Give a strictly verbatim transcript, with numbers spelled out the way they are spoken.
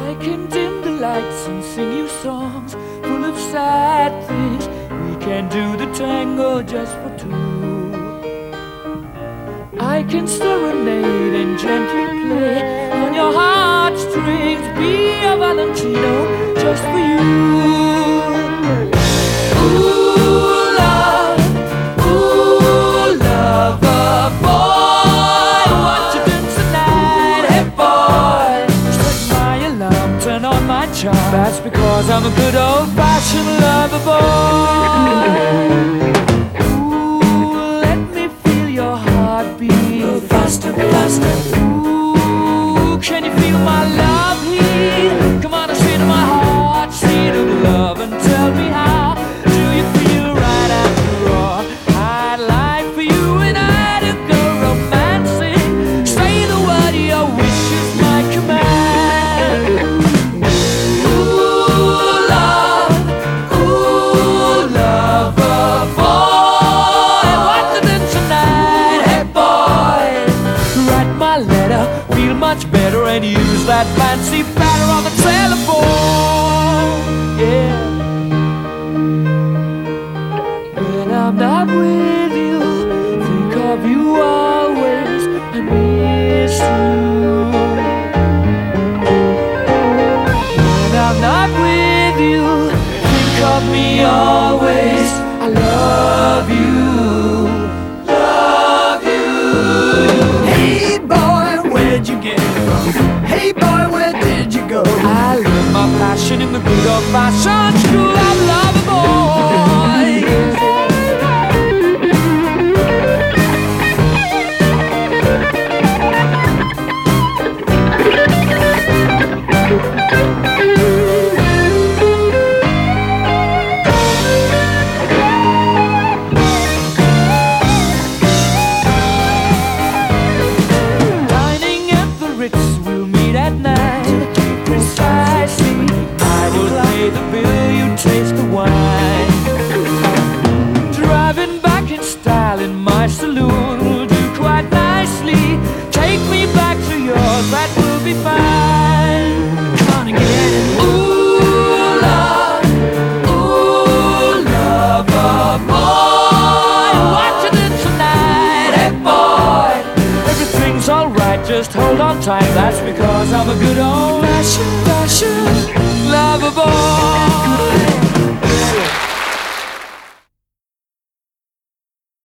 I can dim the lights and sing you songs full of sad things. We can do the tango just for two. I can serenade and gently play on your heartstrings, be a Valentino just for you. Ooh, love, ooh, lover boy, what you doing tonight? Hey boy, set my alarm, turn on my charm. That's because I'm a good old-fashioned lover boy. Ooh, let me feel your heartbeat faster, faster. Ooh, can you feel my love heat? Come on and straight to my heart, seat of love, and tell me how do you feel right after all? I'd like for you and I to go romancing. Say the word, your wish is my command. Ooh, love, ooh, lover boy, what you doing tonight? Hey boy, write my letter, feel much better, and use that fancy batter on the telephone. Yeah. When I'm not with you, think of you always, I miss you. When I'm not with you, think of me always, I love you, love you. Hey boy, where'd you get from? Hey boy, where did you go? I learned my passion in the good old-fashioned school of lover boy. Dining at the Ritz, we'll meet at night. Precisely, I will pay the bill, you taste the wine. Driving back in style in my saloon will do quite nicely. Take me back to yours, that will be fine. Come on and get it. Ooh, love, ooh, lover boy, what you doing tonight? Hey boy, everything's alright, just hold on tight. That's because I'm a good old-fashioned, fashioned lover boy.